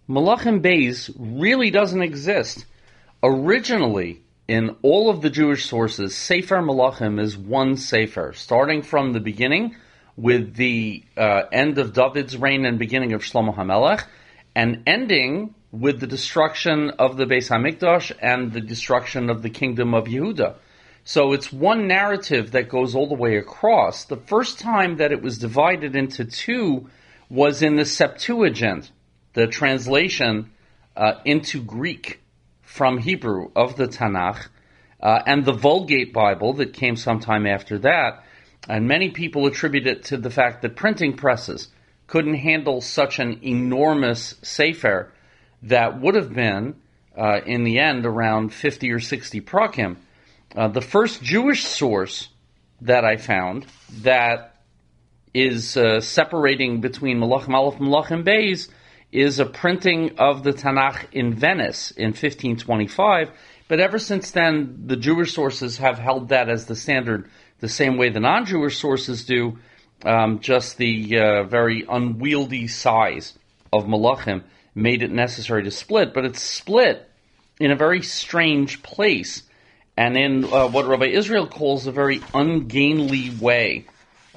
Malachim Beis really doesn't exist. Originally, in all of the Jewish sources, Sefer Malachim is one Sefer, starting from the beginning with the end of David's reign and beginning of Shlomo HaMelech, and ending with the destruction of the Beis HaMikdash and the destruction of the kingdom of Yehuda. So it's one narrative that goes all the way across. The first time that it was divided into two was in the Septuagint, the translation into Greek from Hebrew of the Tanakh, and the Vulgate Bible that came sometime after that. And many people attribute it to the fact that printing presses couldn't handle such an enormous sefer that would have been, in the end, around 50 or 60 prakim. The first Jewish source that I found that is separating between Malachim Aleph and Malachim Beis is a printing of the Tanakh in Venice in 1525, but ever since then the Jewish sources have held that as the standard, the same way the non-Jewish sources do. Just the very unwieldy size of Malachim made it necessary to split, but it's split in a very strange place, and in what Rabbi Israel calls a very ungainly way,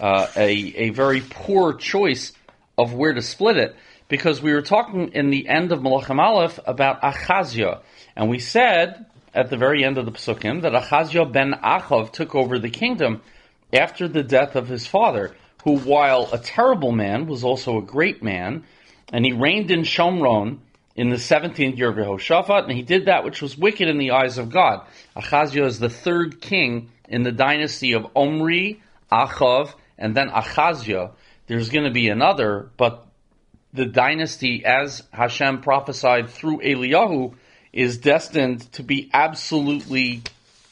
a very poor choice of where to split it, because we were talking in the end of Malachim Aleph about Achaziah, and we said at the very end of the Pesukim that Achaziah ben Achav took over the kingdom after the death of his father, who, while a terrible man, was also a great man, and he reigned in Shomron in the 17th year of Yehoshaphat, and he did that which was wicked in the eyes of God. Achaziah is the third king in the dynasty of Omri, Achav, and then Achaziah. There's going to be another, but the dynasty, as Hashem prophesied through Eliyahu, is destined to be absolutely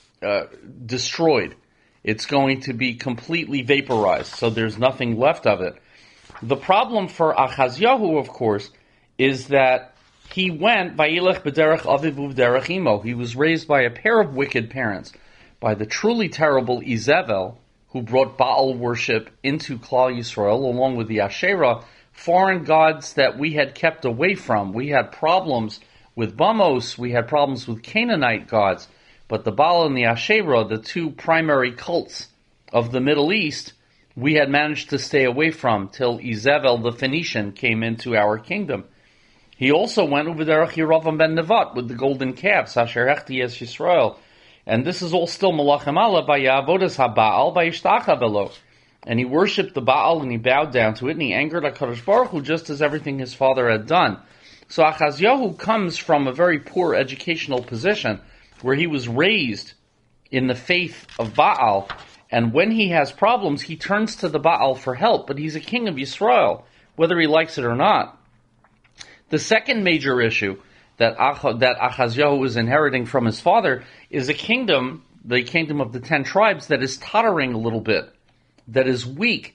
destroyed. It's going to be completely vaporized, so there's nothing left of it. The problem for Achaziyahu, of course, is that he went, Vayilech b'derech aviv u'b'derech imo. He was raised by a pair of wicked parents, by the truly terrible Izebel, who brought Baal worship into Klal Yisrael, along with the Asherah, foreign gods that we had kept away from. We had problems with Bamos, we had problems with Canaanite gods, but the Baal and the Asherah, the two primary cults of the Middle East, we had managed to stay away from till Izebel the Phoenician came into our kingdom. He also went over Derech Yeravam ben Nevat with the golden calves, Asher Hechti Es Yisrael. And this is all still Malachim Aleph, Vayavodas HaBaal, Vayishtacha Belo. And he worshipped the Baal and he bowed down to it, and he angered HaKadosh Baruch Hu just as everything his father had done. So Achaziyahu comes from a very poor educational position where he was raised in the faith of Baal, and when he has problems, he turns to the Baal for help, but he's a king of Yisrael, whether he likes it or not. The second major issue that Achaziyahu is inheriting from his father is a kingdom, the kingdom of the 10 tribes, that is tottering a little bit, that is weak.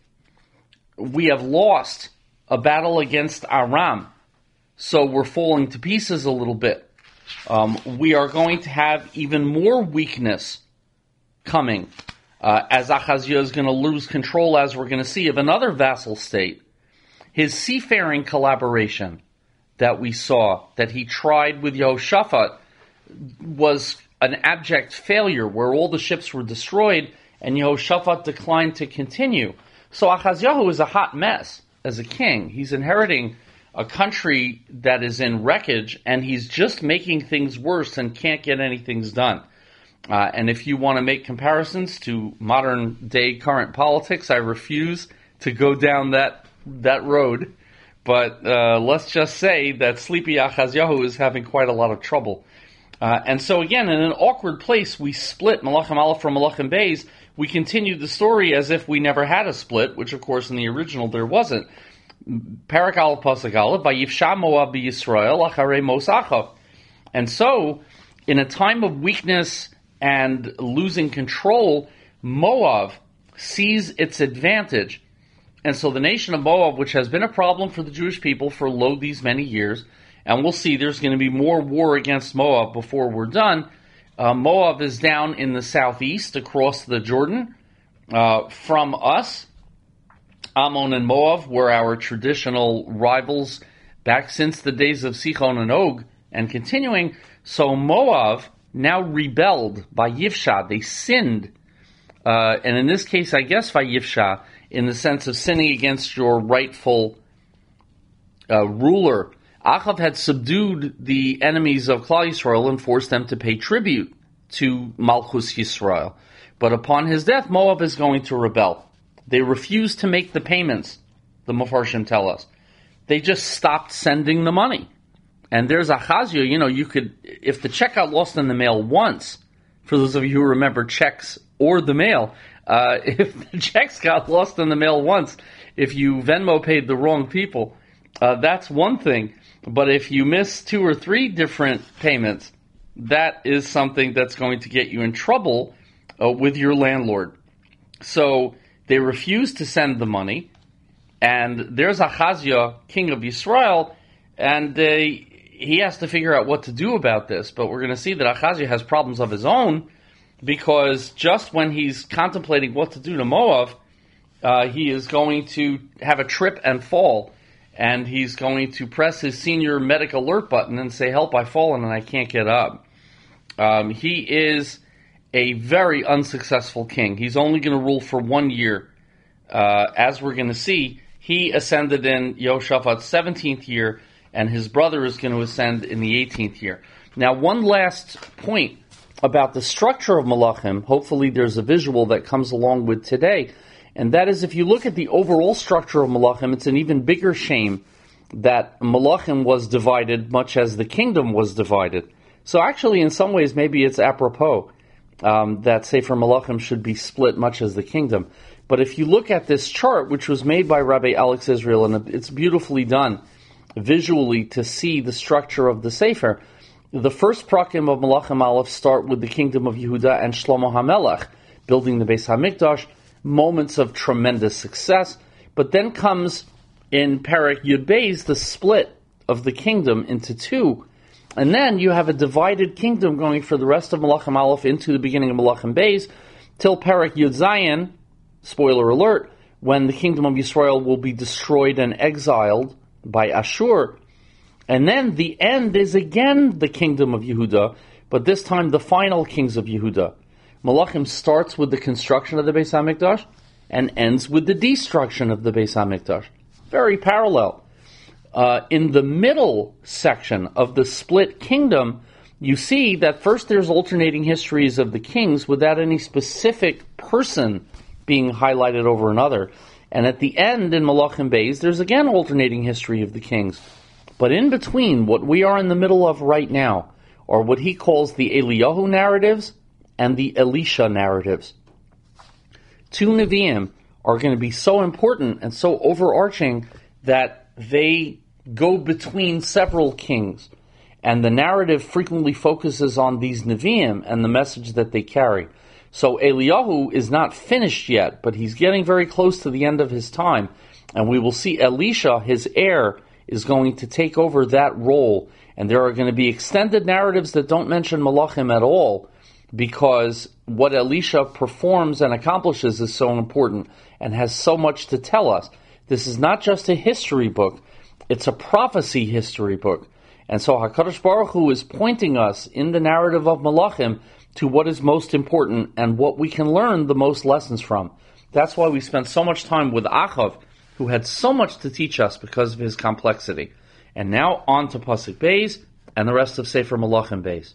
We have lost a battle against Aram, so we're falling to pieces a little bit. We are going to have even more weakness coming as Achaziah is going to lose control, as we're going to see, of another vassal state. His seafaring collaboration that we saw, that he tried with Yehoshaphat, was an abject failure where all the ships were destroyed and Yehoshaphat declined to continue. So Achaziyahu is a hot mess as a king. He's inheriting a country that is in wreckage, and he's just making things worse and can't get anything done. And if you want to make comparisons to modern day current politics, I refuse to go down that road. But let's just say that sleepy Achaziyahu is having quite a lot of trouble. And so again, in an awkward place, we split Malachim Aleph from Malachim Beis. We continued the story as if we never had a split, which of course in the original there wasn't. Parak Aleph Pasuk Aleph, Vayifsha Moab b'Yisrael acharei Mos Achav. And so, in a time of weakness and losing control, Moab sees its advantage. And so the nation of Moab, which has been a problem for the Jewish people for these many years, and we'll see there's going to be more war against Moab before we're done. Moab is down in the southeast across the Jordan from us. Ammon and Moab were our traditional rivals back since the days of Sichon and Og, and continuing. So Moab now rebelled by Yivsha. They sinned, and in this case, I guess by Yivsha, in the sense of sinning against your rightful ruler. Achav had subdued the enemies of Klal Yisrael and forced them to pay tribute to Malchus Yisrael. But upon his death, Moab is going to rebel. They refused to make the payments, the Mefarshim tell us. They just stopped sending the money. And there's Achazia, you could, if the check got lost in the mail once, for those of you who remember checks or the mail, if the checks got lost in the mail once, if you Venmo paid the wrong people, that's one thing. But if you miss 2 or 3 different payments, that is something that's going to get you in trouble with your landlord. So they refuse to send the money, and there's Achazia, king of Yisrael, and he has to figure out what to do about this. But we're going to see that Achazia has problems of his own, because just when he's contemplating what to do to Moab, he is going to have a trip and fall, and he's going to press his senior medic alert button and say, "Help, I've fallen and I can't get up." He is a very unsuccessful king. He's only going to rule for 1 year. As we're going to see, he ascended in Yehoshaphat's 17th year, and his brother is going to ascend in the 18th year. Now, one last point about the structure of Malachim. Hopefully there's a visual that comes along with today. And that is, if you look at the overall structure of Malachim, it's an even bigger shame that Malachim was divided much as the kingdom was divided. So actually, in some ways, maybe it's apropos that Sefer Malachim should be split much as the kingdom. But if you look at this chart, which was made by Rabbi Alex Israel, and it's beautifully done visually to see the structure of the Sefer, the first prakim of Malachim Aleph start with the kingdom of Yehuda and Shlomo HaMelech, building the Beis HaMikdash, moments of tremendous success. But then comes in Perek Yud Beis the split of the kingdom into 2. And then you have a divided kingdom going for the rest of Malachim Aleph into the beginning of Malachim Beis, till Perek Yud Zayin, spoiler alert, when the kingdom of Yisrael will be destroyed and exiled by Ashur. And then the end is again the kingdom of Yehuda, but this time the final kings of Yehuda. Malachim starts with the construction of the Beis HaMikdash and ends with the destruction of the Beis HaMikdash. Very parallel. In the middle section of the split kingdom, you see that first there's alternating histories of the kings without any specific person being highlighted over another. And at the end in Malachim Beis, there's again alternating history of the kings. But in between, what we are in the middle of right now are what he calls the Eliyahu narratives and the Elisha narratives. 2 Nevi'im are going to be so important and so overarching that they go between several kings. And the narrative frequently focuses on these Nevi'im and the message that they carry. So Eliyahu is not finished yet, but he's getting very close to the end of his time. And we will see Elisha, his heir, is going to take over that role. And there are going to be extended narratives that don't mention Malachim at all, because what Elisha performs and accomplishes is so important and has so much to tell us. This is not just a history book, it's a prophecy history book. And so HaKadosh Baruch Hu is pointing us in the narrative of Malachim to what is most important and what we can learn the most lessons from. That's why we spent so much time with Achav, who had so much to teach us because of his complexity. And now on to Pasuk Beis and the rest of Sefer Malachim Beis.